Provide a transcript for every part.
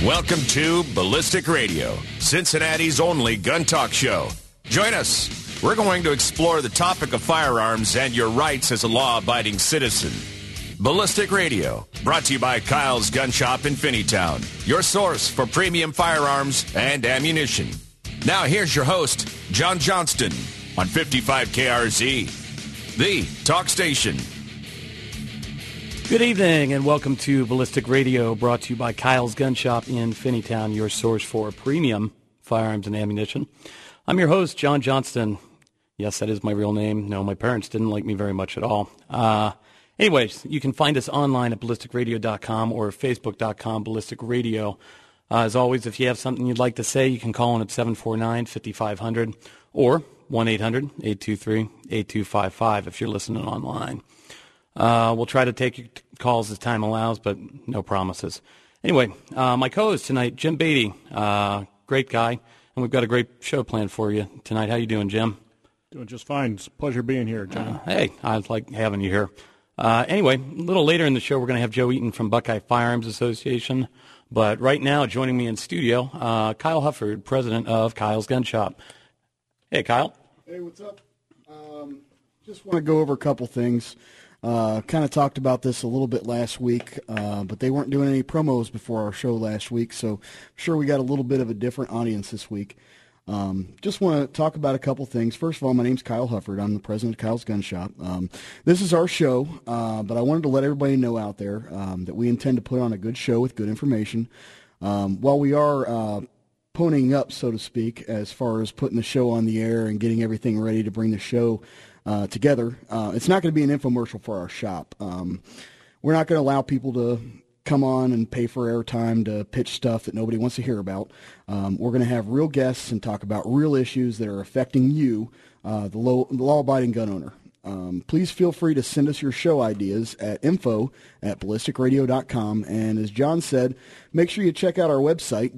Welcome to Ballistic Radio, Cincinnati's only gun talk show. Join us. We're going to explore the topic of firearms and your rights as a law-abiding citizen. Ballistic Radio, brought to you by Kyle's Gun Shop in Finneytown, your source for premium firearms and ammunition. Now here's your host, John Johnston, on 55 KRZ, the talk station. Good evening and welcome to Ballistic Radio, brought to you by Kyle's Gun Shop in Finneytown, your source for premium firearms and ammunition. I'm your host, John Johnston. Yes, that is my real name. No, my parents didn't like me very much at all. Anyways, you can find us online at ballisticradio.com or facebook.com ballisticradio. As always, if you have something you'd like to say, you can call in at 749-5500 or 1-800-823-8255 if you're listening online. We'll try to take your calls as time allows, but no promises. Anyway, my co-host tonight, Jim Beatty, great guy, and we've got a great show planned for you tonight. How you doing, Jim? Doing just fine. It's a pleasure being here, John. Hey, I like having you here. Anyway, a little later in the show, we're going to have Joe Eaton from Buckeye Firearms Association. But right now, joining me in studio, Kyle Hufford, president of Kyle's Gun Shop. Hey, Kyle. Hey, what's up? Just want to go over a couple things. Kind of talked about this a little bit last week, but they weren't doing any promos before our show last week, so I'm sure we got a little bit of a different audience this week. Just want to talk about a couple things. First of all, my name's Kyle Hufford. I'm the president of Kyle's Gun Shop. This is our show, but I wanted to let everybody know out there that we intend to put on a good show with good information. While we are ponying up, so to speak, as far as putting the show on the air and getting everything ready to bring the show together, it's not going to be an infomercial for our shop. We're not going to allow people to come on and pay for airtime to pitch stuff that nobody wants to hear about. We're going to have real guests and talk about real issues that are affecting you, the law-abiding gun owner. Please feel free to send us your show ideas at info@ballisticradio.com. And as John said, make sure you check out our website,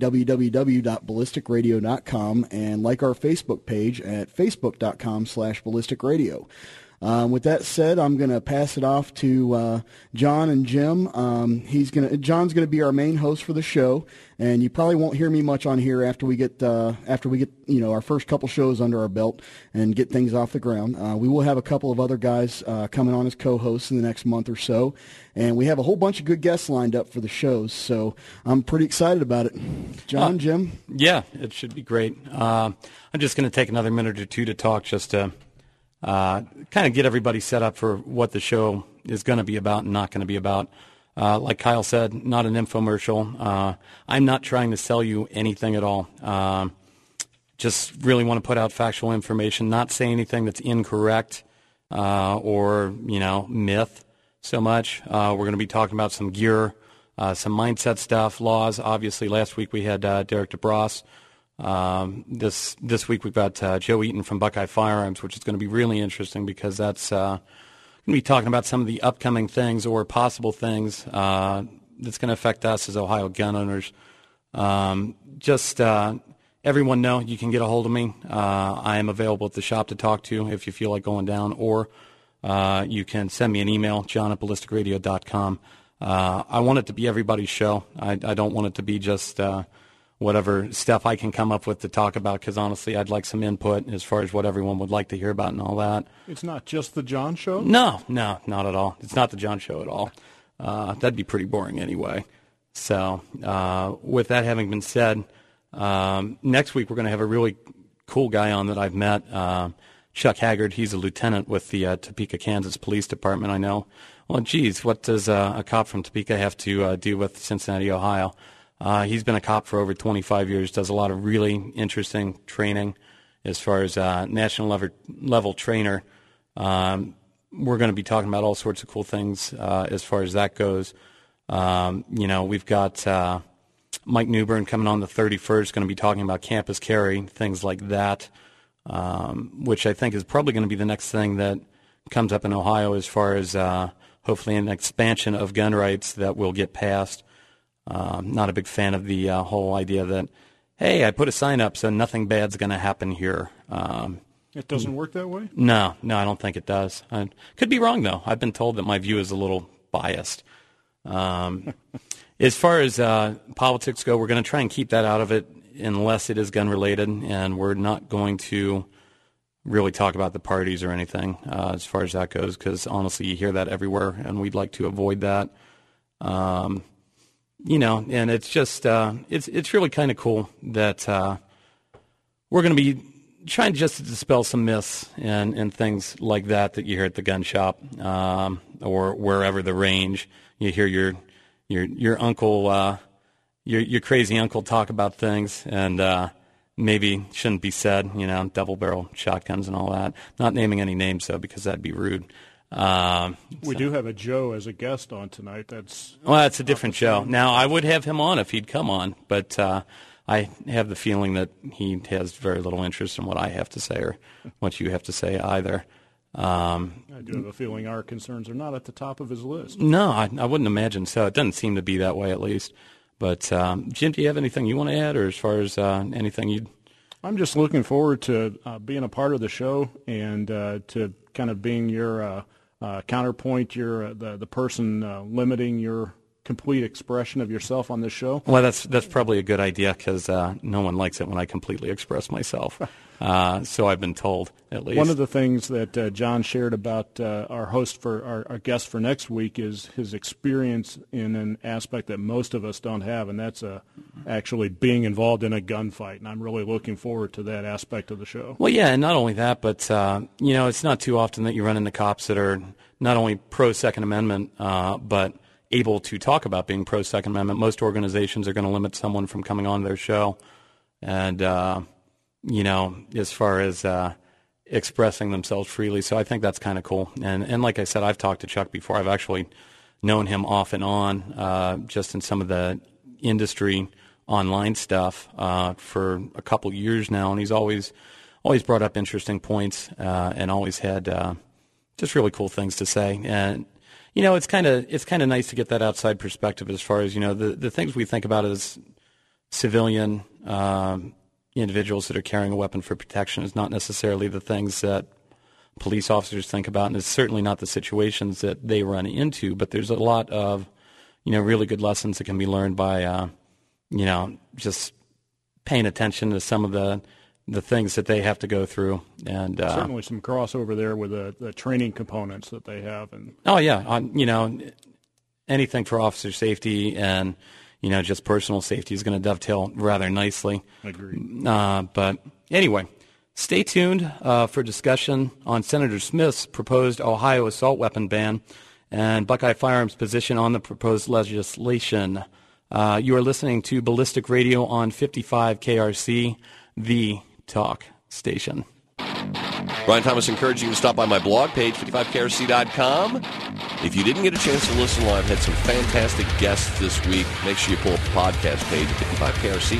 www.ballisticradio.com, and like our Facebook page at facebook.com/ballisticradio. With that said, I'm going to pass it off to John and Jim. John's going to be our main host for the show, and you probably won't hear me much on here after we get our first couple shows under our belt and get things off the ground. We will have a couple of other guys coming on as co-hosts in the next month or so, and we have a whole bunch of good guests lined up for the shows. So I'm pretty excited about it. John, Jim? Yeah, it should be great. I'm just going to take another minute or two to talk just to kind of get everybody set up for what the show is going to be about and not going to be about. Like Kyle said, not an infomercial. I'm not trying to sell you anything at all. Just really want to put out factual information, not say anything that's incorrect or, myth so much. We're going to be talking about some gear, some mindset stuff, laws. Obviously, last week we had Derek DeBras. This week we've got Joe Eaton from Buckeye Firearms, which is going to be really interesting because that's going to be talking about some of the upcoming things or possible things that's going to affect us as Ohio gun owners. Everyone know you can get a hold of me. I am available at the shop to talk to if you feel like going down, or you can send me an email, john@ballisticradio.com. I want it to be everybody's show. I don't want it to be just whatever stuff I can come up with to talk about, because honestly, I'd like some input as far as what everyone would like to hear about and all that. It's not just the John Show? No, not at all. It's not the John Show at all. That'd be pretty boring anyway. So with that having been said, next week we're going to have a really cool guy on that I've met, Chuck Haggard. He's a lieutenant with the Topeka, Kansas Police Department. I know, well, geez, what does a cop from Topeka have to do with Cincinnati, Ohio? He's been a cop for over 25 years, does a lot of really interesting training as far as national level trainer. We're going to be talking about all sorts of cool things as far as that goes. We've got Mike Newbern coming on the 31st, going to be talking about campus carry, things like that, which I think is probably going to be the next thing that comes up in Ohio as far as hopefully an expansion of gun rights that will get passed. Not a big fan of the whole idea that, hey, I put a sign up so nothing bad's going to happen here. It doesn't work that way? No, I don't think it does. I could be wrong, though. I've been told that my view is a little biased. As far as politics go, we're going to try and keep that out of it unless it is gun-related, and we're not going to really talk about the parties or anything as far as that goes, because honestly, you hear that everywhere, and we'd like to avoid that. And it's just it's really kind of cool that we're going to be trying just to dispel some myths and things like that you hear at the gun shop or wherever the range. You hear your uncle, your crazy uncle talk about things and maybe shouldn't be said, double barrel shotguns and all that. Not naming any names though, because that'd be rude. We do have a Joe as a guest on tonight. That's a different show. Now I would have him on if he'd come on, but I have the feeling that he has very little interest in what I have to say or what you have to say either. I do have a feeling our concerns are not at the top of his list. No, I wouldn't imagine so. It doesn't seem to be that way, at least. But, Jim, do you have anything you want to add, or as far as anything you'd... I'm just looking forward to being a part of the show and to kind of being your counterpoint, your the person limiting your complete expression of yourself on this show. Well, that's probably a good idea, because no one likes it when I completely express myself. So I've been told, at least. One of the things that John shared about our host for our guest for next week is his experience in an aspect that most of us don't have, and that's actually being involved in a gunfight. And I'm really looking forward to that aspect of the show. Well, yeah, and not only that, but it's not too often that you run into cops that are not only pro-Second Amendment, but able to talk about being pro-Second Amendment. Most organizations are going to limit someone from coming on their show. And, as far as expressing themselves freely. So I think that's kind of cool. And like I said, I've talked to Chuck before. I've actually known him off and on just in some of the industry online stuff for a couple years now. And he's always brought up interesting points and always had just really cool things to say. And it's kind of nice to get that outside perspective as far as the things we think about as civilian individuals that are carrying a weapon for protection is not necessarily the things that police officers think about, and it's certainly not the situations that they run into. But there's a lot of really good lessons that can be learned by just paying attention to some of the things that they have to go through. And certainly some crossover there with the training components that they have. And oh yeah, anything for officer safety and just personal safety is going to dovetail rather nicely. Agreed. But anyway, stay tuned for discussion on Senator Smith's proposed Ohio assault weapon ban and Buckeye Firearms' position on the proposed legislation. You are listening to Ballistic Radio on 55 KRC, the talk station. Brian Thomas encouraging you to stop by my blog page, 55krc.com. If you didn't get a chance to listen live, had some fantastic guests this week. Make sure you pull up the podcast page at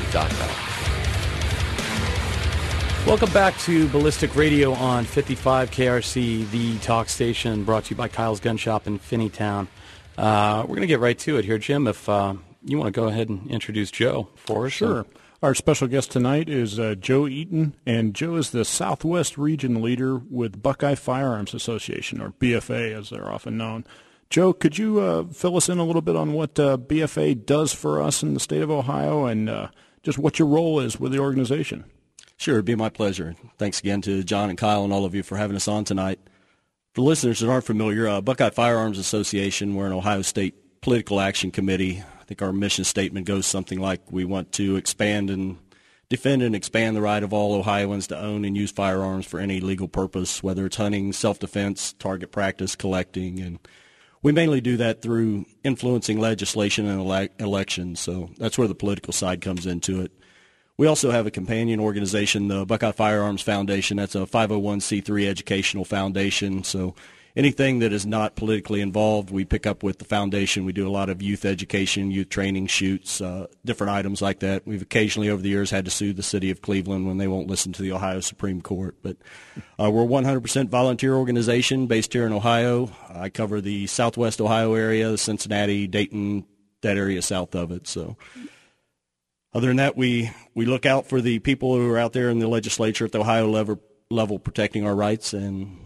55krc.com. Welcome back to Ballistic Radio on 55 KRC, the talk station, brought to you by Kyle's Gun Shop in Finneytown. We're going to get right to it here, Jim. If you want to go ahead and introduce Joe for us. Sure. Our special guest tonight is Joe Eaton, and Joe is the Southwest Region Leader with Buckeye Firearms Association, or BFA as they're often known. Joe, could you fill us in a little bit on what BFA does for us in the state of Ohio and just what your role is with the organization? Sure, it'd be my pleasure. Thanks again to John and Kyle and all of you for having us on tonight. For listeners that aren't familiar, Buckeye Firearms Association, we're an Ohio State Political Action Committee. I think our mission statement goes something like we want to expand and defend and expand the right of all Ohioans to own and use firearms for any legal purpose, whether it's hunting, self-defense, target practice, collecting. And we mainly do that through influencing legislation and elections, so that's where the political side comes into it. We also have a companion organization, the Buckeye Firearms Foundation. That's a 501c3 educational foundation, so anything that is not politically involved, we pick up with the foundation. We do a lot of youth education, youth training, shoots, different items like that. We've occasionally over the years had to sue the city of Cleveland when they won't listen to the Ohio Supreme Court. But we're a 100% volunteer organization based here in Ohio. I cover the southwest Ohio area, Cincinnati, Dayton, that area south of it. So other than that, we look out for the people who are out there in the legislature at the Ohio level protecting our rights, and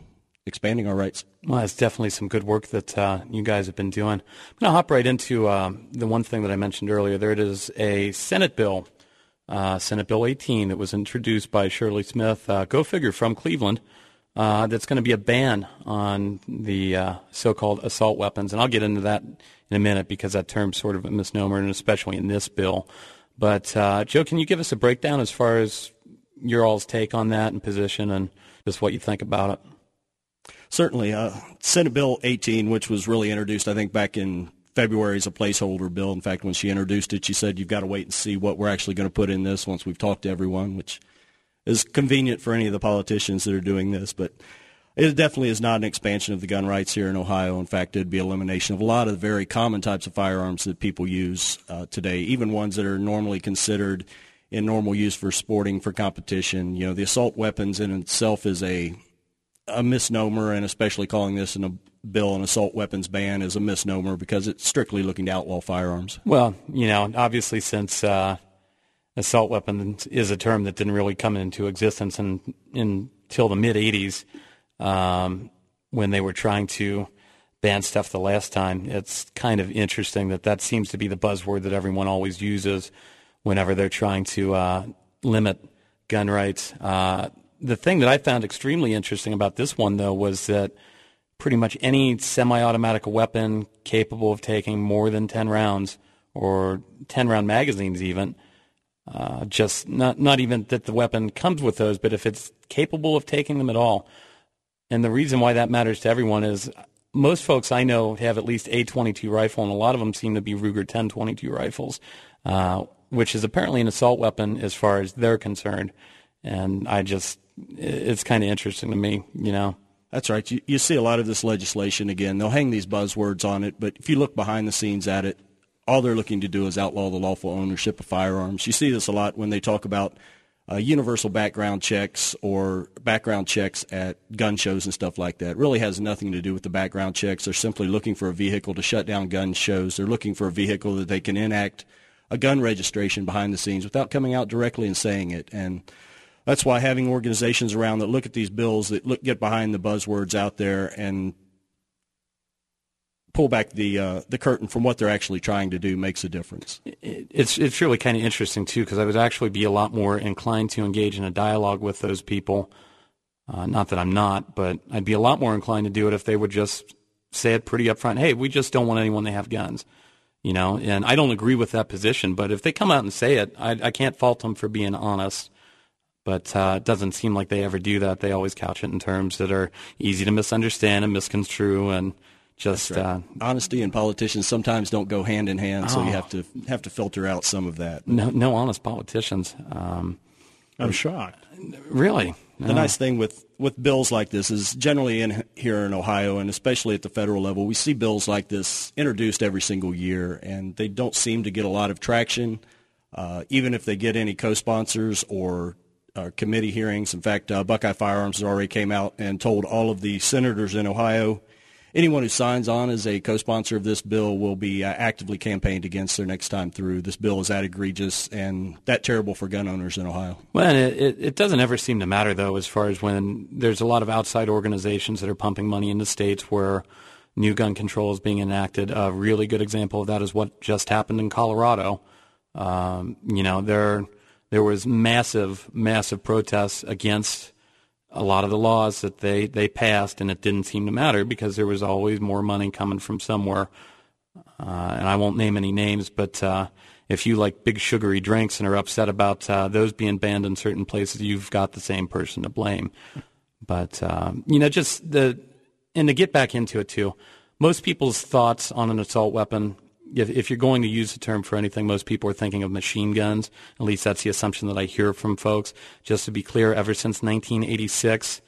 expanding our rights. Well, it's definitely some good work that you guys have been doing. I'm going to hop right into the one thing that I mentioned earlier. There it is, a Senate bill, Senate Bill 18, that was introduced by Shirley Smith, go figure, from Cleveland, that's going to be a ban on the so-called assault weapons. And I'll get into that in a minute because that term's sort of a misnomer, and especially in this bill. But, Joe, can you give us a breakdown as far as your all's take on that and position and just what you think about it? Certainly. Senate Bill 18, which was really introduced, I think, back in February as a placeholder bill. In fact, when she introduced it, she said, you've got to wait and see what we're actually going to put in this once we've talked to everyone, which is convenient for any of the politicians that are doing this. But it definitely is not an expansion of the gun rights here in Ohio. In fact, it would be elimination of a lot of the very common types of firearms that people use today, even ones that are normally considered in normal use for sporting, for competition. You know, the assault weapons in itself is a misnomer, and especially calling this in a bill an assault weapons ban is a misnomer because it's strictly looking to outlaw firearms. Well, you know, obviously since assault weapons is a term that didn't really come into existence until the mid-'80s when they were trying to ban stuff the last time, it's kind of interesting that seems to be the buzzword that everyone always uses whenever they're trying to limit gun rights. The thing that I found extremely interesting about this one, though, was that pretty much any semi-automatic weapon capable of taking more than 10 rounds or 10-round magazines even, just not even that the weapon comes with those, but if it's capable of taking them at all. And the reason why that matters to everyone is most folks I know have at least a .22 rifle, and a lot of them seem to be Ruger 10-22 rifles, which is apparently an assault weapon as far as they're concerned. And it's kind of interesting to me, you know. That's right. You see a lot of this legislation, again, they'll hang these buzzwords on it, but if you look behind the scenes at it, all they're looking to do is outlaw the lawful ownership of firearms. You see this a lot when they talk about universal background checks or background checks at gun shows and stuff like that. It really has nothing to do with the background checks. They're simply looking for a vehicle to shut down gun shows. They're looking for a vehicle that they can enact a gun registration behind the scenes without coming out directly and saying it. And that's why having organizations around that look at these bills, that get behind the buzzwords out there and pull back the curtain from what they're actually trying to do makes a difference. It's really kind of interesting, too, because I would actually be a lot more inclined to engage in a dialogue with those people. Not that I'm not, but I'd be a lot more inclined to do it if they would just say it pretty up front. Hey, we just don't want anyone to have guns. You know, and I don't agree with that position, but if they come out and say it, I can't fault them for being honest. But it doesn't seem like they ever do that. They always couch it in terms that are easy to misunderstand and misconstrue, and just right. Honesty and politicians sometimes don't go hand in hand, so you have to filter out some of that. No honest politicians. I'm shocked. Really? The nice thing with bills like this is generally here in Ohio, and especially at the federal level, we see bills like this introduced every single year, and they don't seem to get a lot of traction, even if they get any co-sponsors or committee hearings. In fact, Buckeye Firearms has already came out and told all of the senators in Ohio, anyone who signs on as a co-sponsor of this bill will be actively campaigned against their next time through. This bill is that egregious and that terrible for gun owners in Ohio. Well, and it doesn't ever seem to matter, though, as far as when there's a lot of outside organizations that are pumping money into states where new gun control is being enacted. A really good example of that is what just happened in Colorado. You know, there was massive protests against a lot of the laws that they passed, and it didn't seem to matter because there was always more money coming from somewhere. And I won't name any names, but if you like big sugary drinks and are upset about those being banned in certain places, you've got the same person to blame. But, you know, and to get back into it too, most people's thoughts on an assault weapon, if you're going to use the term for anything, most people are thinking of machine guns. At least that's the assumption that I hear from folks. Just to be clear, ever since 1986,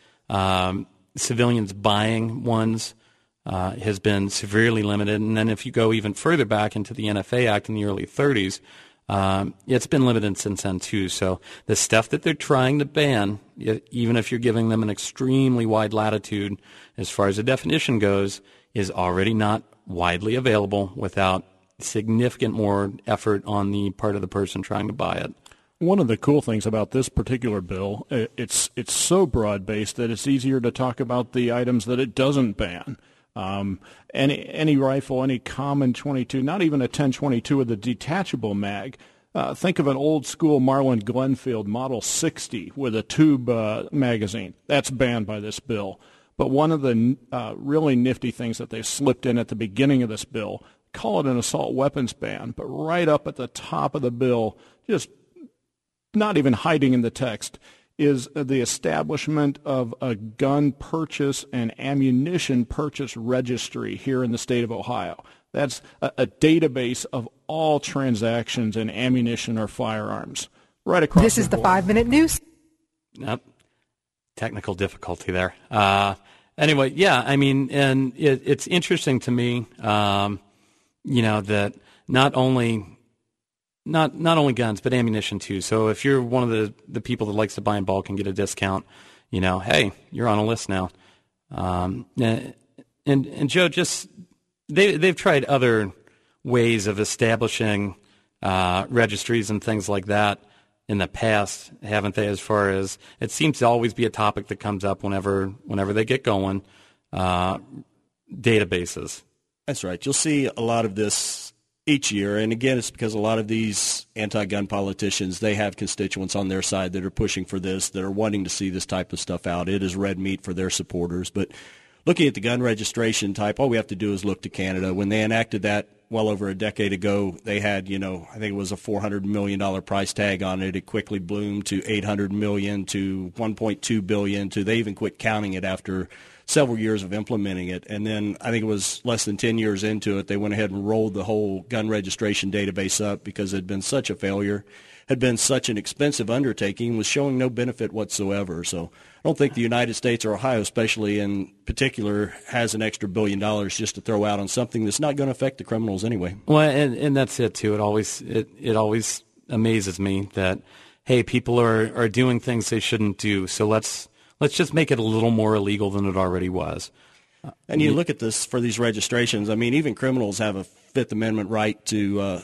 civilians buying ones has been severely limited. And then if you go even further back into the NFA Act in the early 30s, it's been limited since then too. So the stuff that they're trying to ban, even if you're giving them an extremely wide latitude as far as the definition goes, is already not widely available without significant more effort on the part of the person trying to buy it. One of the cool things about this particular bill, it's so broad-based that it's easier to talk about the items that it doesn't ban. Any rifle, any common .22, not even a 10-22 with a detachable mag. Think of an old-school Marlin Glenfield Model 60 with a tube magazine. That's banned by this bill. But one of the really nifty things that they slipped in at the beginning of this bill, call it an assault weapons ban, but right up at the top of the bill, just not even hiding in the text, is the establishment of a gun purchase and ammunition purchase registry here in the state of Ohio. That's a database of all transactions in ammunition or firearms right across This is the 5-minute news. Yep. Technical difficulty there. Anyway, yeah, I mean, and it's interesting to me, that not only guns, but ammunition too. So if you're one of the people that likes to buy in bulk and get a discount, hey, you're on a list now. And Joe, just they've tried other ways of establishing registries and things like that in the past, haven't they? As far as it seems to always be a topic that comes up whenever they get going. Databases. That's right. You'll see a lot of this each year, and again, it's because a lot of these anti-gun politicians, they have constituents on their side that are pushing for this, that are wanting to see this type of stuff out. It is red meat for their supporters. But looking at the gun registration type, all we have to do is look to Canada. When they enacted that well over a decade ago, they had, I think it was a $400 million price tag on it. It quickly bloomed to $800 million, to $1.2 billion, to they even quit counting it after several years of implementing it. And then I think it was less than 10 years into it, they went ahead and rolled the whole gun registration database up because it had been such a failure, had been such an expensive undertaking, was showing no benefit whatsoever. So I don't think the United States, or Ohio especially in particular, has an extra $1 billion just to throw out on something that's not going to affect the criminals anyway. Well, and that's it too. It always amazes me that, hey, people are doing things they shouldn't do. So let's just make it a little more illegal than it already was. And you look at this for these registrations. I mean, even criminals have a Fifth Amendment right to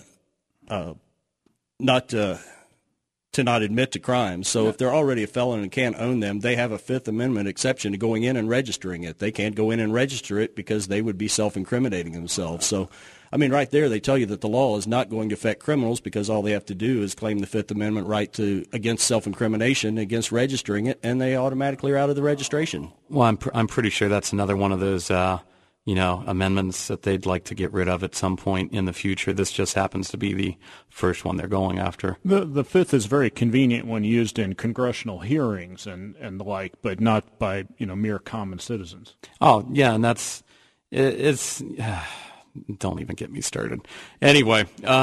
not admit to crimes. So if they're already a felon and can't own them, they have a Fifth Amendment exception to going in and registering it. They can't go in and register it because they would be self-incriminating themselves. So, I mean, right there they tell you that the law is not going to affect criminals because all they have to do is claim the Fifth Amendment right against self-incrimination, against registering it, and they automatically are out of the registration. Well, I'm pretty sure that's another one of those amendments that they'd like to get rid of at some point in the future. This just happens to be the first one they're going after. The Fifth is very convenient when used in congressional hearings and the like, but not by mere common citizens. Oh yeah, and it's don't even get me started. Anyway,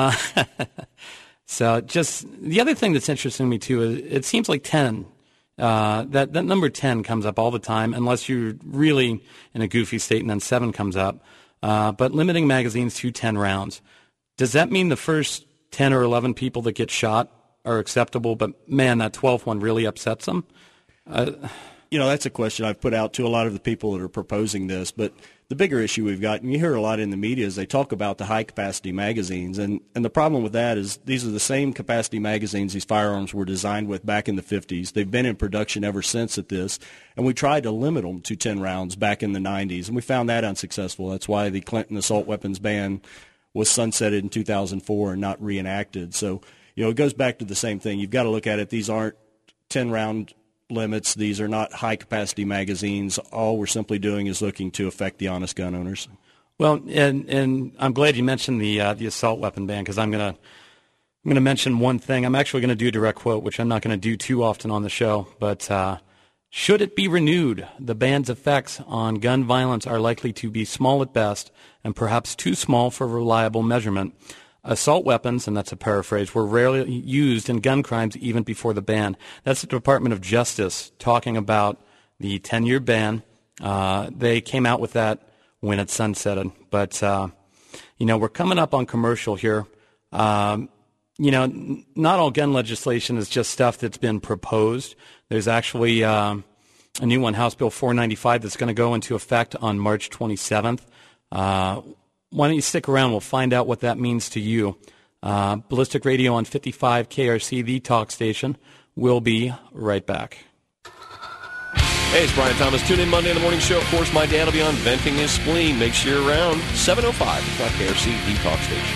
so just the other thing that's interesting to me too is it seems like 10. That number 10 comes up all the time, unless you're really in a goofy state, and then 7 comes up. But limiting magazines to 10 rounds. Does that mean the first 10 or 11 people that get shot are acceptable, but man, that 12th one really upsets them? That's a question I've put out to a lot of the people that are proposing this, but the bigger issue we've got, and you hear a lot in the media, is they talk about the high-capacity magazines, and the problem with that is these are the same capacity magazines these firearms were designed with back in the 50s. They've been in production ever since at this, and we tried to limit them to 10 rounds back in the 90s, and we found that unsuccessful. That's why the Clinton assault weapons ban was sunsetted in 2004 and not reenacted. So, it goes back to the same thing. You've got to look at it. These aren't 10-round limits. These are not high-capacity magazines. All we're simply doing is looking to affect the honest gun owners. Well, and I'm glad you mentioned the assault weapon ban, because I'm going to mention one thing. I'm actually going to do a direct quote, which I'm not going to do too often on the show. But should it be renewed, the ban's effects on gun violence are likely to be small at best and perhaps too small for reliable measurement. Assault weapons, and that's a paraphrase, were rarely used in gun crimes even before the ban. That's the Department of Justice talking about the 10-year ban. They came out with that when it sunsetted. But, we're coming up on commercial here. Not all gun legislation is just stuff that's been proposed. There's actually a new one, House Bill 495, that's going to go into effect on March 27th. Why don't you stick around? We'll find out what that means to you. Ballistic Radio on 55 KRC, the talk station. We'll be right back. Hey, it's Brian Thomas. Tune in Monday in the morning show. Of course, my dad will be on venting his spleen. Make sure you're around 7:05. It's KRC, the talk station.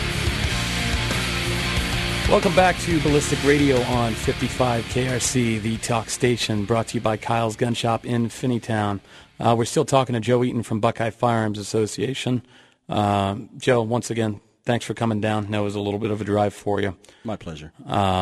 Welcome back to Ballistic Radio on 55 KRC, the talk station, brought to you by Kyle's Gun Shop in Finneytown. We're still talking to Joe Eaton from Buckeye Firearms Association. Joe, once again, thanks for coming down. I know it was a little bit of a drive for you. My pleasure.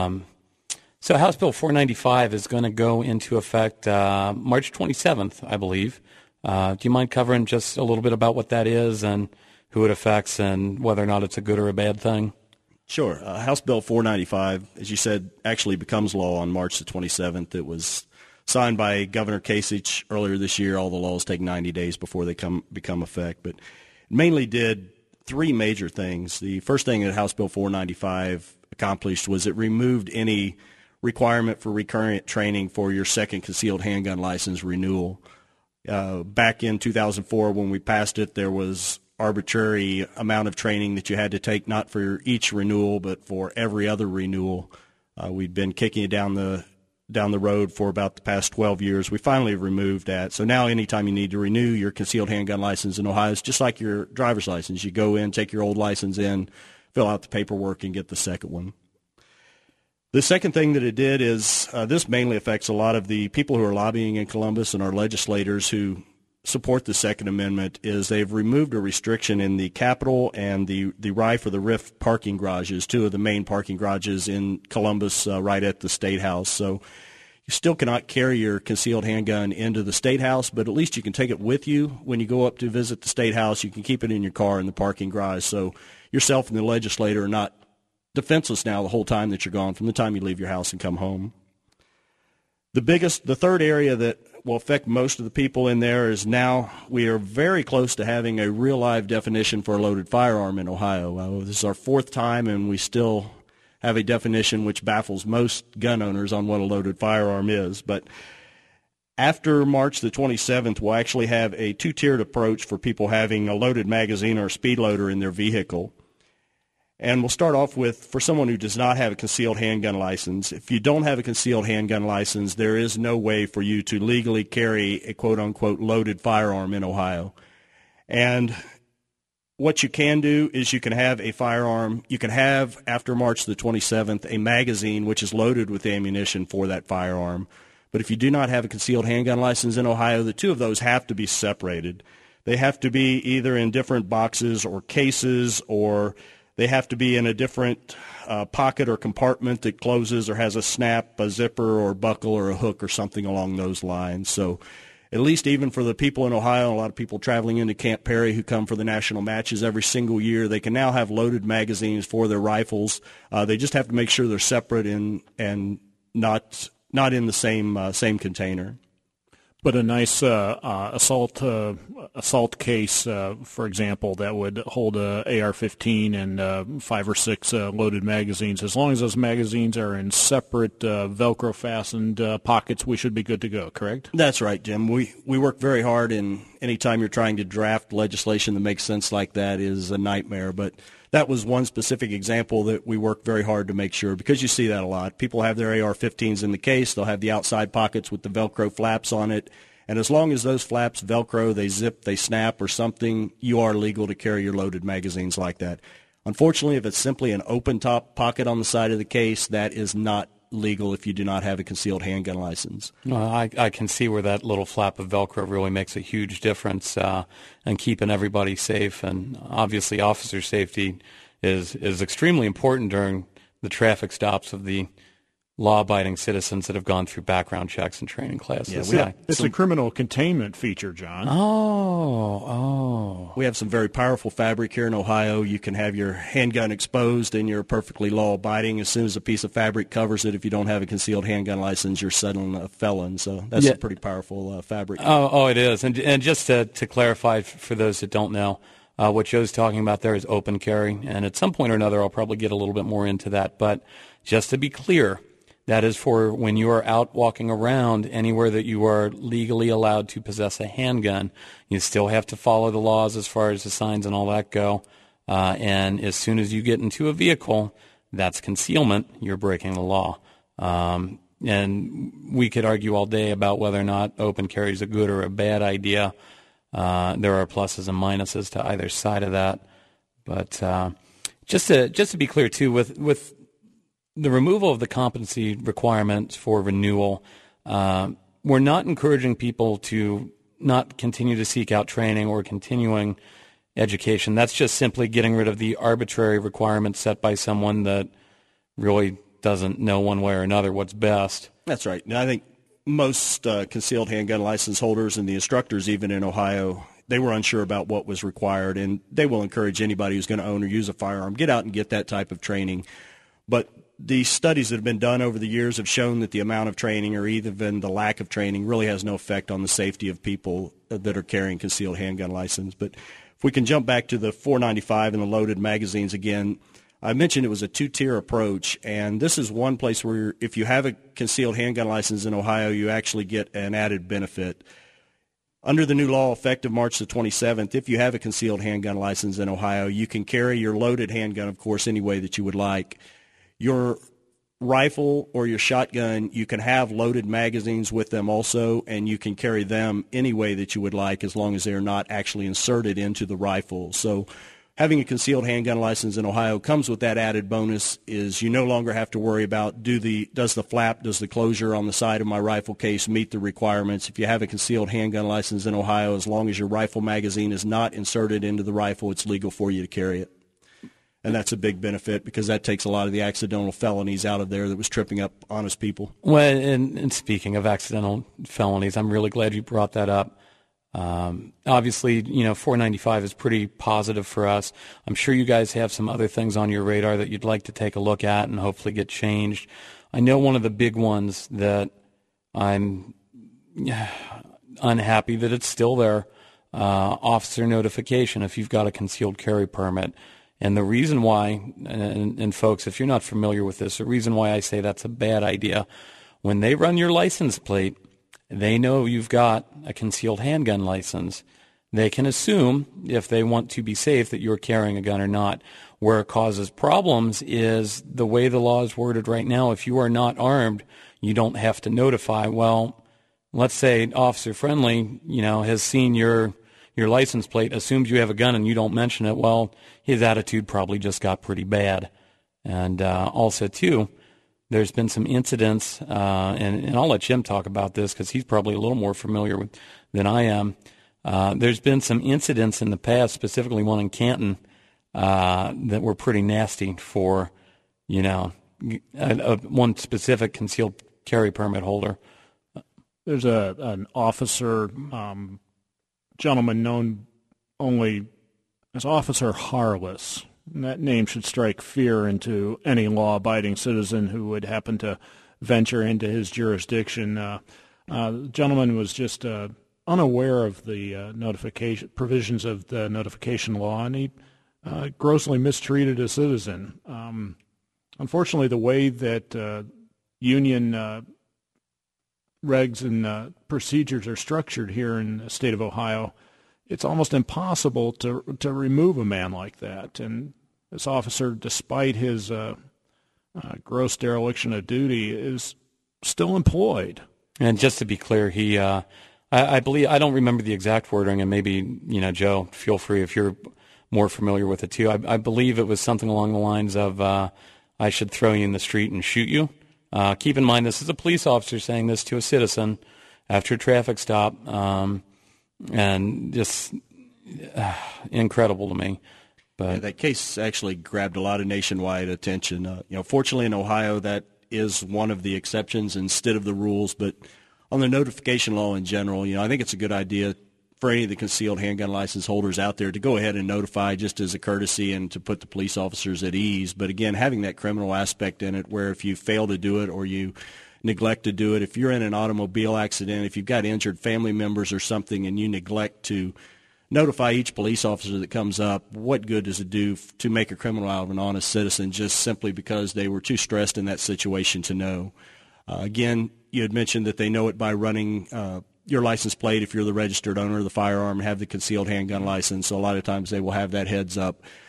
So House Bill 495 is going to go into effect March 27th, I believe. Do you mind covering just a little bit about what that is and who it affects and whether or not it's a good or a bad thing? Sure. House Bill 495, as you said, actually becomes law on March the 27th. It was signed by Governor Kasich earlier this year. All the laws take 90 days before they become effect. But it mainly did three major things. The first thing that House Bill 495 accomplished was it removed any requirement for recurrent training for your second concealed handgun license renewal. Back in 2004 when we passed it, there was arbitrary amount of training that you had to take, not for each renewal, but for every other renewal. We'd been kicking it down the road for about the past 12 years. We finally removed that. So now anytime you need to renew your concealed handgun license in Ohio, it's just like your driver's license. You go in, take your old license in, fill out the paperwork, and get the second one. The second thing that it did is this mainly affects a lot of the people who are lobbying in Columbus and our legislators who support the Second Amendment, is they've removed a restriction in the Capitol and the Rye for the Rift parking garages, two of the main parking garages in Columbus right at the State House. So you still cannot carry your concealed handgun into the State House, but at least you can take it with you when you go up to visit the State House. You can keep it in your car in the parking garage. So yourself and the legislator are not defenseless now the whole time that you're gone, from the time you leave your house and come home. The third area that will affect most of the people in there is now we are very close to having a real live definition for a loaded firearm in Ohio. This is our fourth time, and we still have a definition which baffles most gun owners on what a loaded firearm is. But after March the 27th, we'll actually have a two-tiered approach for people having a loaded magazine or a speed loader in their vehicle. And we'll start off with, for someone who does not have a concealed handgun license, if you don't have a concealed handgun license, there is no way for you to legally carry a quote-unquote loaded firearm in Ohio. And what you can do is you can have a firearm, you can have, after March the 27th, a magazine which is loaded with ammunition for that firearm. But if you do not have a concealed handgun license in Ohio, the two of those have to be separated. They have to be either in different boxes or cases, or they have to be in a different pocket or compartment that closes or has a snap, a zipper or buckle or a hook or something along those lines. So at least even for the people in Ohio, a lot of people traveling into Camp Perry who come for the national matches every single year, they can now have loaded magazines for their rifles. They just have to make sure they're separate and not in the same container. But a nice assault case, for example, that would hold a AR-15 and 5 or 6 loaded magazines. As long as those magazines are in separate Velcro-fastened pockets, we should be good to go, correct? That's right, Jim. We work very hard, and any time you're trying to draft legislation that makes sense like that is a nightmare. But that was one specific example that we worked very hard to make sure, because you see that a lot. People have their AR-15s in the case. They'll have the outside pockets with the Velcro flaps on it. And as long as those flaps Velcro, they zip, they snap or something, you are legal to carry your loaded magazines like that. Unfortunately, if it's simply an open top pocket on the side of the case, that is not legal if you do not have a concealed handgun license. I can see where that little flap of Velcro really makes a huge difference in keeping everybody safe. And obviously officer safety is extremely important during the traffic stops of the law-abiding citizens that have gone through background checks and training classes. It's a criminal containment feature, John. Oh. We have some very powerful fabric here in Ohio. You can have your handgun exposed and you're perfectly law-abiding. As soon as a piece of fabric covers it, if you don't have a concealed handgun license, you're suddenly a felon. So that's a pretty powerful fabric. Oh, it is. And just to clarify for those that don't know, what Joe's talking about there is open carry. And at some point or another, I'll probably get a little bit more into that. But just to be clear, that is for when you are out walking around anywhere that you are legally allowed to possess a handgun. You still have to follow the laws as far as the signs and all that go. And as soon as you get into a vehicle, that's concealment, you're breaking the law. And we could argue all day about whether or not open carry is a good or a bad idea. There are pluses and minuses to either side of that. But just to be clear, too, with the removal of the competency requirements for renewal, we're not encouraging people to not continue to seek out training or continuing education. That's just simply getting rid of the arbitrary requirements set by someone that really doesn't know one way or another what's best. That's right. Now, I think most concealed handgun license holders and the instructors, even in Ohio, they were unsure about what was required, and they will encourage anybody who's going to own or use a firearm, get out and get that type of training. But the studies that have been done over the years have shown that the amount of training or even the lack of training really has no effect on the safety of people that are carrying concealed handgun license. But if we can jump back to the 495 and the loaded magazines again, I mentioned it was a two-tier approach, and this is one place where if you have a concealed handgun license in Ohio, you actually get an added benefit. Under the new law effective March the 27th, if you have a concealed handgun license in Ohio, you can carry your loaded handgun, of course, any way that you would like. Your rifle or your shotgun, you can have loaded magazines with them also, and you can carry them any way that you would like as long as they're not actually inserted into the rifle. So having a concealed handgun license in Ohio comes with that added bonus is you no longer have to worry about does the flap, does the closure on the side of my rifle case meet the requirements. If you have a concealed handgun license in Ohio, as long as your rifle magazine is not inserted into the rifle, it's legal for you to carry it. And that's a big benefit because that takes a lot of the accidental felonies out of there that was tripping up honest people. Well, and speaking of accidental felonies, I'm really glad you brought that up. Obviously, 495 is pretty positive for us. I'm sure you guys have some other things on your radar that you'd like to take a look at and hopefully get changed. I know one of the big ones that I'm unhappy that it's still there, officer notification if you've got a concealed carry permit. And the reason why, and folks, if you're not familiar with this, the reason why I say that's a bad idea, when they run your license plate, they know you've got a concealed handgun license. They can assume, if they want to be safe, that you're carrying a gun or not. Where it causes problems is the way the law is worded right now. If you are not armed, you don't have to notify. Well, let's say Officer Friendly, has seen your license plate, assumes you have a gun, and you don't mention it. Well, his attitude probably just got pretty bad. And also, too, there's been some incidents, and I'll let Jim talk about this because he's probably a little more familiar with than I am. There's been some incidents in the past, specifically one in Canton, that were pretty nasty for, one specific concealed carry permit holder. There's an officer, gentleman known only as Officer Harless. And that name should strike fear into any law-abiding citizen who would happen to venture into his jurisdiction. The gentleman was just unaware of the notification provisions of the notification law, and he grossly mistreated a citizen. Unfortunately, the way that union regs and procedures are structured here in the state of Ohio, it's almost impossible to remove a man like that. And this officer, despite his gross dereliction of duty, is still employed. And just to be clear, he, I believe, I don't remember the exact wording, and maybe, Joe, feel free if you're more familiar with it too. I believe it was something along the lines of, I should throw you in the street and shoot you. Keep in mind, this is a police officer saying this to a citizen after a traffic stop, and just incredible to me. But yeah, that case actually grabbed a lot of nationwide attention. Fortunately in Ohio, that is one of the exceptions instead of the rules. But on the notification law in general, I think it's a good idea for any of the concealed handgun license holders out there to go ahead and notify just as a courtesy and to put the police officers at ease. But again, having that criminal aspect in it where if you fail to do it or you neglect to do it, if you're in an automobile accident, if you've got injured family members or something and you neglect to notify each police officer that comes up, what good does it do to make a criminal out of an honest citizen just simply because they were too stressed in that situation to know? Again, you had mentioned that they know it by running your license plate if you're the registered owner of the firearm and have the concealed handgun license. So a lot of times they will have that heads up.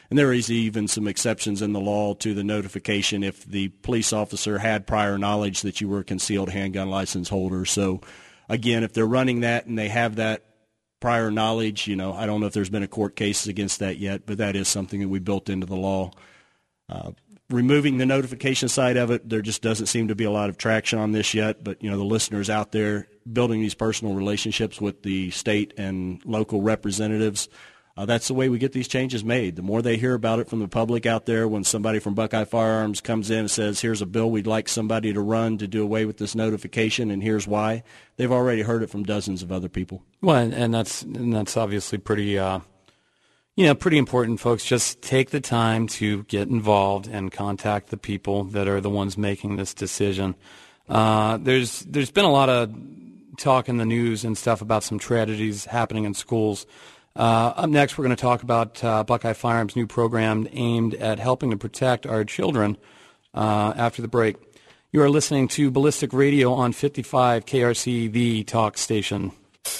And there is even some exceptions in the law to the notification if the police officer had prior knowledge that you were a concealed handgun license holder. So, again, if they're running that and they have that prior knowledge, I don't know if there's been a court case against that yet, but that is something that we built into the law. Removing the notification side of it, there just doesn't seem to be a lot of traction on this yet, but, the listeners out there building these personal relationships with the state and local representatives, that's the way we get these changes made. The more they hear about it from the public out there, when somebody from Buckeye Firearms comes in and says, here's a bill we'd like somebody to run to do away with this notification, and here's why, they've already heard it from dozens of other people. Well, and that's obviously pretty pretty important, folks. Just take the time to get involved and contact the people that are the ones making this decision. There's been a lot of talk in the news and stuff about some tragedies happening in schools. Up next, we're going to talk about Buckeye Firearms' new program aimed at helping to protect our children after the break. You are listening to Ballistic Radio on 55 KRC, the talk station.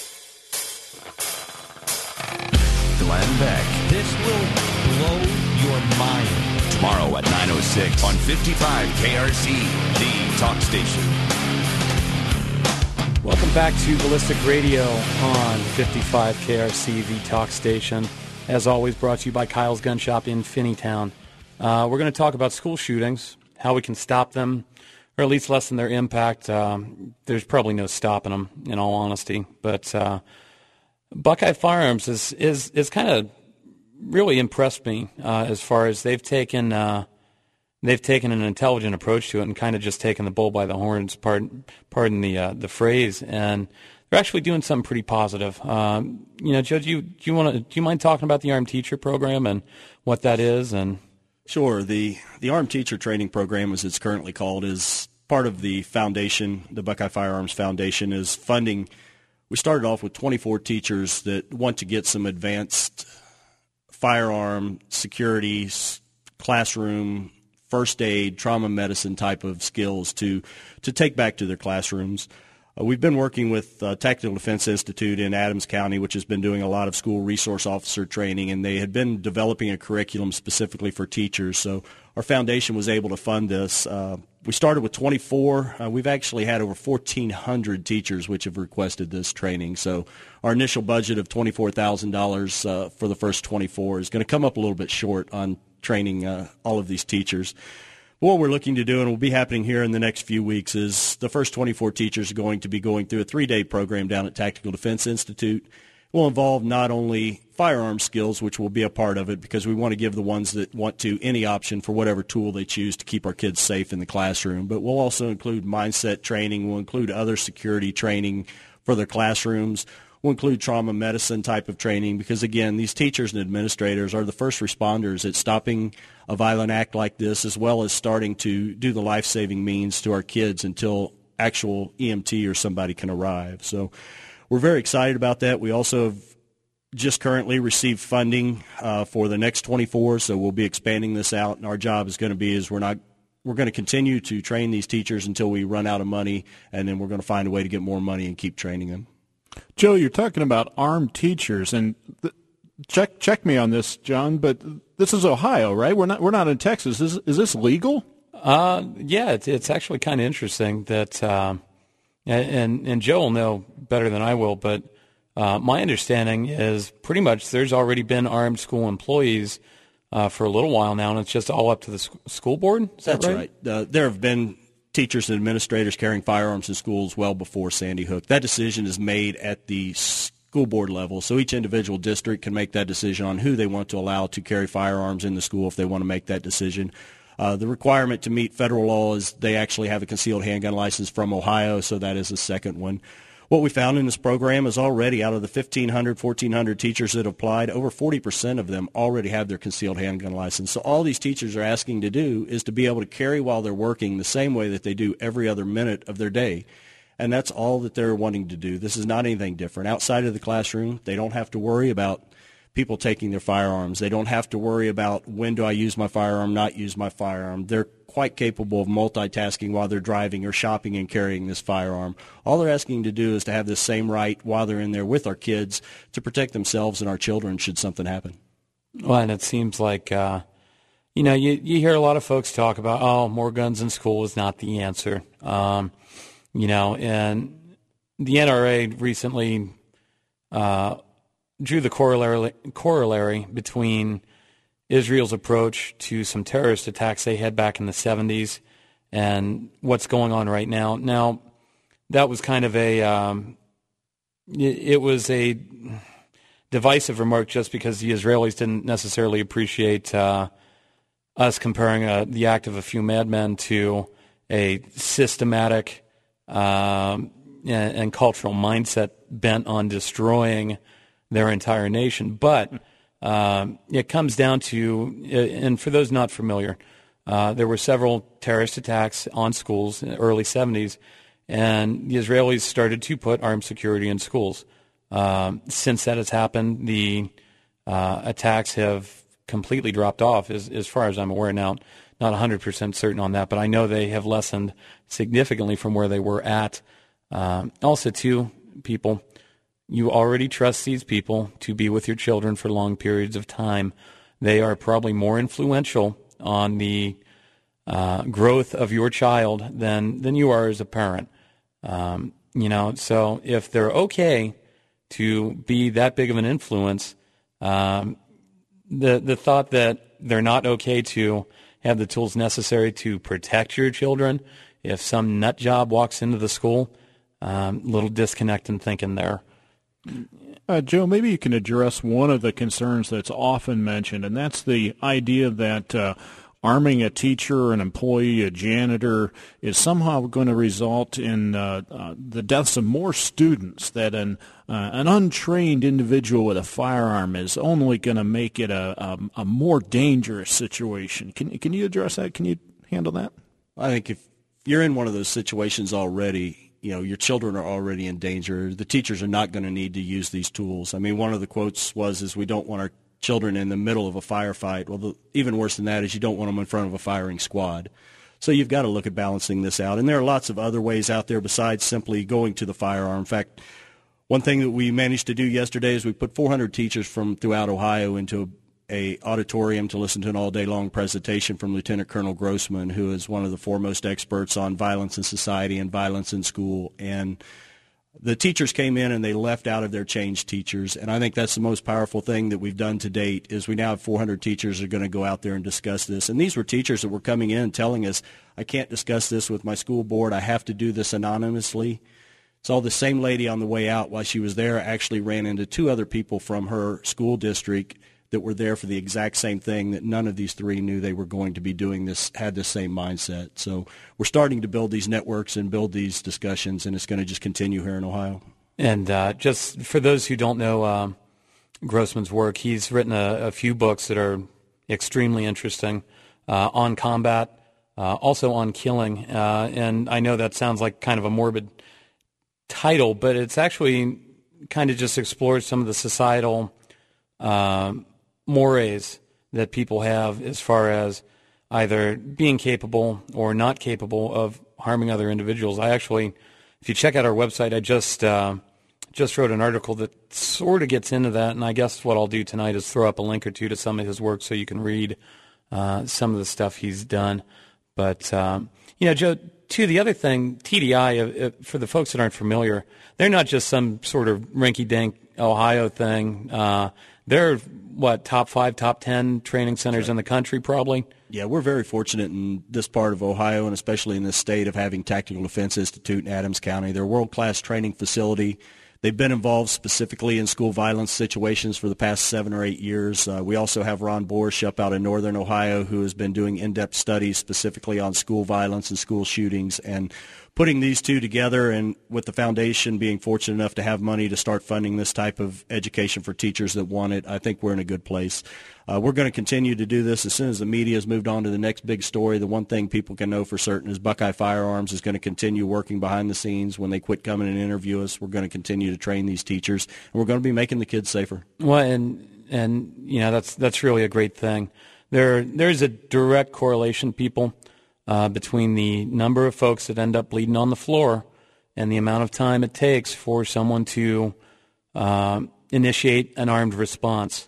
Glenn Beck. This will blow your mind. Tomorrow at 9:06 on 55 KRC, the talk station. Welcome back to Ballistic Radio on 55 KRC, the talk station. As always, brought to you by Kyle's Gun Shop in Finneytown. We're going to talk about school shootings, how we can stop them, or at least lessen their impact. There's probably no stopping them, in all honesty. But Buckeye Firearms is kind of really impressed me as far as they've taken an intelligent approach to it and kind of just taken the bull by the horns, pardon the phrase, and they're actually doing something pretty positive. Joe, do you mind talking about the Armed Teacher Program and what that is? And sure. The Armed Teacher Training Program, as it's currently called, is part of the foundation. The Buckeye Firearms Foundation is funding. We started off with 24 teachers that want to get some advanced firearm security, classroom, first aid, trauma medicine type of skills to take back to their classrooms. We've been working with Tactical Defense Institute in Adams County, which has been doing a lot of school resource officer training, and they had been developing a curriculum specifically for teachers. So our foundation was able to fund this. We started with 24. We've actually had over 1,400 teachers which have requested this training. So our initial budget of $24,000 for the first 24 is going to come up a little bit short on training all of these teachers. What we're looking to do, and will be happening here in the next few weeks, is the first 24 teachers are going to be going through a 3-day program down at Tactical Defense Institute. It will involve not only firearm skills, which will be a part of it, because we want to give the ones that want to any option for whatever tool they choose to keep our kids safe in the classroom, but we'll also include mindset training. We'll include other security training for their classrooms. We'll include trauma medicine type of training because, again, these teachers and administrators are the first responders at stopping a violent act like this, as well as starting to do the life-saving means to our kids until actual EMT or somebody can arrive. So we're very excited about that. We also have just currently received funding for the next 24, so we'll be expanding this out. And our job is going to be we're going to continue to train these teachers until we run out of money, and then we're going to find a way to get more money and keep training them. Joe, you're talking about armed teachers, and check me on this, John, but this is Ohio, right? We're not in Texas. Is this legal? Yeah, it's actually kind of interesting that, and Joe will know better than I will, but my understanding is pretty much there's already been armed school employees for a little while now, and it's just all up to the school board. Is that right? That's right. There have been teachers and administrators carrying firearms in schools well before Sandy Hook. That decision is made at the school board level, so each individual district can make that decision on who they want to allow to carry firearms in the school if they want to make that decision. The requirement to meet federal law is they actually have a concealed handgun license from Ohio, so that is the second one. What we found in this program is already out of the 1,500, 1,400 teachers that applied, over 40% of them already have their concealed handgun license. So all these teachers are asking to do is to be able to carry while they're working the same way that they do every other minute of their day. And that's all that they're wanting to do. This is not anything different. Outside of the classroom, they don't have to worry about people taking their firearms. They don't have to worry about when do I use my firearm, not use my firearm. They're quite capable of multitasking while they're driving or shopping and carrying this firearm. All they're asking to do is to have the same right while they're in there with our kids to protect themselves and our children should something happen. Well, and it seems like, you hear a lot of folks talk about, more guns in school is not the answer. And the NRA recently drew the corollary between Israel's approach to some terrorist attacks they had back in the 70s and what's going on right now. Now, that was kind of it was a divisive remark just because the Israelis didn't necessarily appreciate us comparing the act of a few madmen to a systematic and cultural mindset bent on destroying their entire nation. But it comes down to, and for those not familiar, there were several terrorist attacks on schools in the early 70s, and the Israelis started to put armed security in schools. Since that has happened, the attacks have completely dropped off, as far as I'm aware now. Not 100% certain on that, but I know they have lessened significantly from where they were at. Also, too, people, you already trust these people to be with your children for long periods of time. They are probably more influential on the growth of your child than you are as a parent. So if they're okay to be that big of an influence, the thought that they're not okay to have the tools necessary to protect your children, if some nut job walks into the school, little disconnect in thinking there. Joe, maybe you can address one of the concerns that's often mentioned, and that's the idea that arming a teacher, an employee, a janitor is somehow going to result in the deaths of more students, that an untrained individual with a firearm is only going to make it a more dangerous situation. Can you address that? Can you handle that? I think if you're in one of those situations already, your children are already in danger. The teachers are not going to need to use these tools. I mean, one of the quotes was, we don't want our children in the middle of a firefight. Well, even worse than that is you don't want them in front of a firing squad. So you've got to look at balancing this out. And there are lots of other ways out there besides simply going to the firearm. In fact, one thing that we managed to do yesterday is we put 400 teachers from throughout Ohio into a auditorium to listen to an all-day-long presentation from Lieutenant Colonel Grossman, who is one of the foremost experts on violence in society and violence in school. And the teachers came in and they left out of their changed teachers, and I think that's the most powerful thing that we've done to date is we now have 400 teachers that are going to go out there and discuss this. And these were teachers that were coming in telling us, I can't discuss this with my school board. I have to do this anonymously. So the same lady on the way out while she was there actually ran into two other people from her school district that were there for the exact same thing, that none of these three knew they were going to be doing this, had the same mindset. So we're starting to build these networks and build these discussions, and it's going to just continue here in Ohio. And just for those who don't know Grossman's work, he's written a few books that are extremely interesting on combat, also on killing. And I know that sounds like kind of a morbid title, but it's actually kind of just explores some of the societal mores that people have as far as either being capable or not capable of harming other individuals. I actually, if you check out our website, I just wrote an article that sort of gets into that, and I guess what I'll do tonight is throw up a link or two to some of his work so you can read some of the stuff he's done. But, Joe, too, the other thing, TDI, for the folks that aren't familiar, they're not just some sort of rinky-dink Ohio thing. They're, top 5, top 10 training centers in the country probably? Yeah, we're very fortunate in this part of Ohio, and especially in this state, of having Tactical Defense Institute in Adams County. They're a world-class training facility. They've been involved specifically in school violence situations for the past 7 or 8 years. We also have Ron Borsch up out in northern Ohio, who has been doing in-depth studies specifically on school violence and school shootings. And putting these two together, and with the foundation being fortunate enough to have money to start funding this type of education for teachers that want it, I think we're in a good place. We're going to continue to do this as soon as the media has moved on to the next big story. The one thing people can know for certain is Buckeye Firearms is going to continue working behind the scenes. When they quit coming and interview us, we're going to continue to train these teachers, and we're going to be making the kids safer. Well, and that's really a great thing. There's a direct correlation, people, between the number of folks that end up bleeding on the floor and the amount of time it takes for someone to initiate an armed response.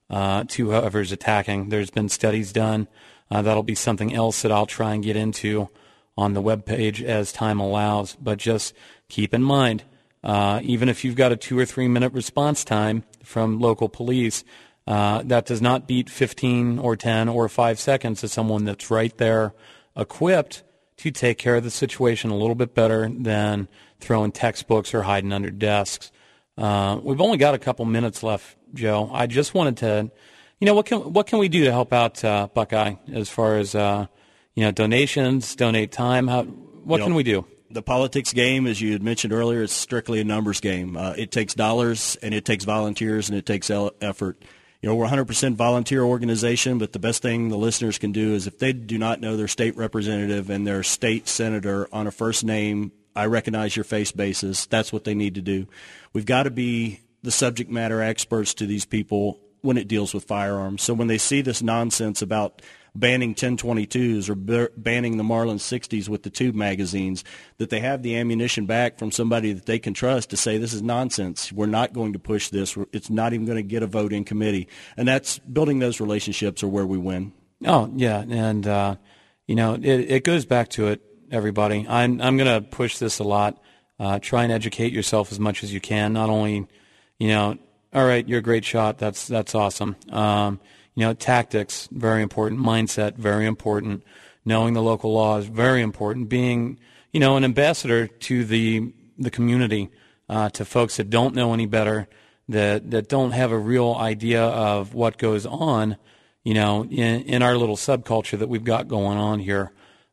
to whoever's attacking. There's been studies done. That'll be something else that I'll try and get into on the webpage as time allows. But just keep in mind, even if you've got a 2 or 3 minute response time from local police, that does not beat 15 or 10 or 5 seconds to someone that's right there equipped to take care of the situation a little bit better than throwing textbooks or hiding under desks. We've only got a couple minutes left, Joe. I just wanted to, what can we do to help out Buckeye as far as donations, donate time? What can we do? The politics game, as you had mentioned earlier, is strictly a numbers game. It takes dollars, and it takes volunteers, and it takes effort. We're a 100% volunteer organization, but the best thing the listeners can do is if they do not know their state representative and their state senator on a first name, I recognize your face basis, that's what they need to do. We've got to be the subject matter experts to these people when it deals with firearms. So when they see this nonsense about banning 1022s or banning the Marlin 60s with the tube magazines, that they have the ammunition back from somebody that they can trust to say this is nonsense. We're not going to push this. It's not even going to get a vote in committee. And that's building those relationships are where we win. Oh, yeah. And, it goes back to it, everybody. I'm going to push this a lot. Try and educate yourself as much as you can. Not only, all right, you're a great shot. That's awesome. Tactics, very important. Mindset, very important. Knowing the local laws, very important. Being, an ambassador to the community, to folks that don't know any better, that don't have a real idea of what goes on, in our little subculture that we've got going on here.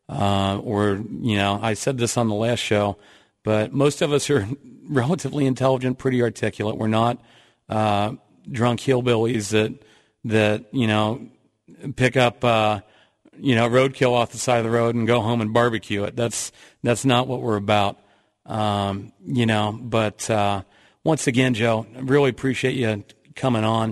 I said this on the last show, but most of us are relatively intelligent, pretty articulate. We're not drunk hillbillies that pick up roadkill off the side of the road and go home and barbecue it. That's not what we're about. But once again, Joe, I really appreciate you coming on.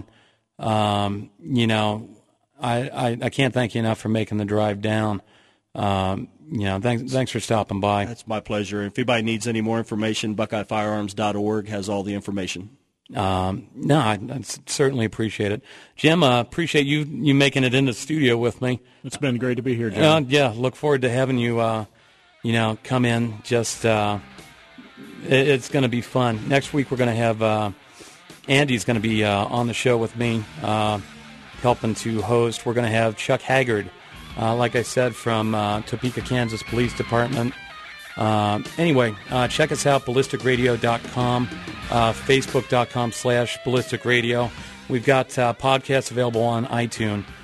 I can't thank you enough for making the drive down. Thanks for stopping by. That's my pleasure. If anybody needs any more information, BuckeyeFirearms.org has all the information. I certainly appreciate it. Jim, appreciate you making it in the studio with me. It's been great to be here, Jim. Look forward to having you, come in. Just, it's going to be fun. Next week we're going to have, Andy's going to be on the show with me, helping to host. We're going to have Chuck Haggard, like I said, from Topeka, Kansas Police Department. Anyway, check us out, ballisticradio.com, Facebook.com/ballisticradio. We've got podcasts available on iTunes.